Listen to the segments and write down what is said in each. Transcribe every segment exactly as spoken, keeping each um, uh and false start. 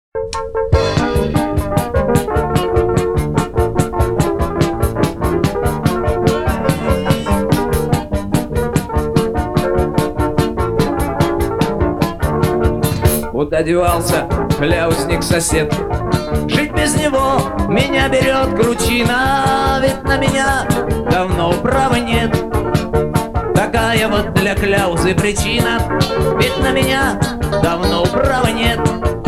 Куда девался кляузник сосед? Жить без него меня берет кручина, ведь на меня давно права нет. Такая вот для кляузы причина, ведь на меня давно права нет.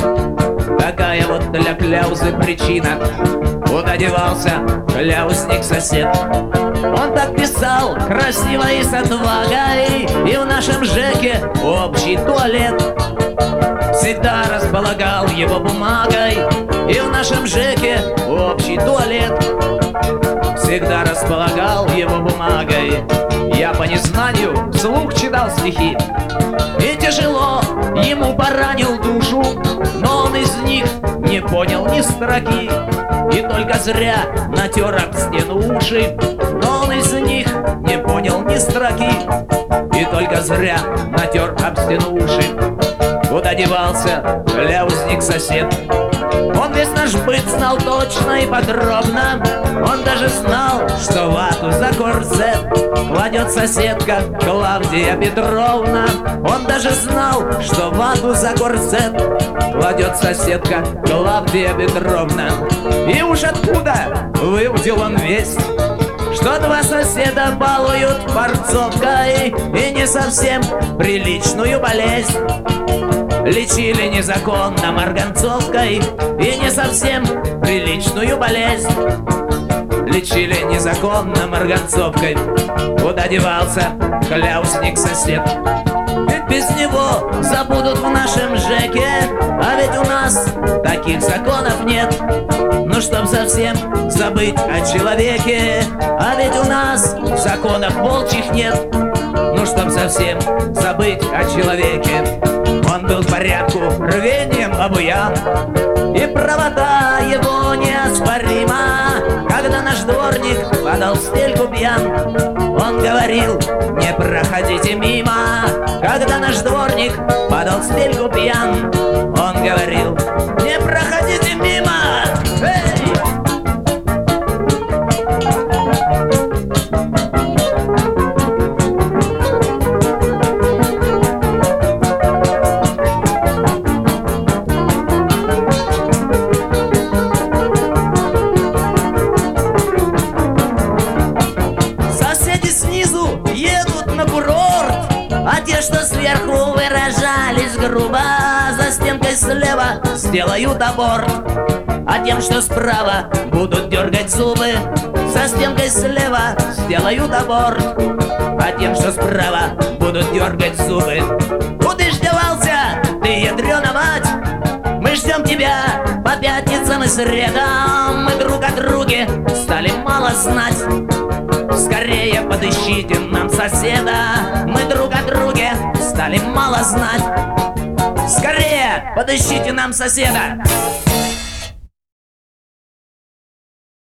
Такая вот для кляузы причина. Куда девался кляузник сосед? Он так писал красиво и с отвагой, и в нашем ЖЭКе общий туалет всегда располагал его бумагой, и в нашем ЖЭКе общий туалет всегда располагал его бумагой. Я по незнанию вслух читал стихи, и тяжело ему поранил душу, но он из них не понял ни строки, и только зря натер об стену уши. Но он из них не понял ни строки, и только зря натер об стену уши. Куда девался кляузник сосед? Он весь наш быт знал точно и подробно. Он даже знал, что вату за корсет кладет соседка Клавдия Петровна. Он даже знал, что вату за корсет кладет соседка Клавдия Петровна. И уж откуда выудил он весть, что два соседа балуют борцовкой и не совсем приличную болезнь лечили незаконно марганцовкой, и не совсем приличную болезнь лечили незаконно марганцовкой. Куда девался кляузник сосед? Ведь без него забудут в нашем ЖЭКе, а ведь у нас таких законов нет. Ну чтоб совсем забыть о человеке, а ведь у нас законов волчьих нет. Ну чтоб совсем забыть о человеке. Он был в порядку рвением обуян, и правота его неоспорима. Когда наш дворник падал в стельку пьян, он говорил: не проходите мимо. Когда наш дворник падал в стельку пьян, он говорил: не проходите мимо. Эй! А те, что сверху выражались грубо, за стенкой слева сделают аборт. А тем, что справа будут дергать зубы, за стенкой слева сделают аборт. А тем, что справа будут дергать зубы. Куда ж девался ты, ядрёна мать? Мы ждем тебя по пятницам и средам. Мы друг о друге стали мало знать. Скорее подыщите нам соседа. Мы друг о друге стали мало знать. Скорее подыщите нам соседа.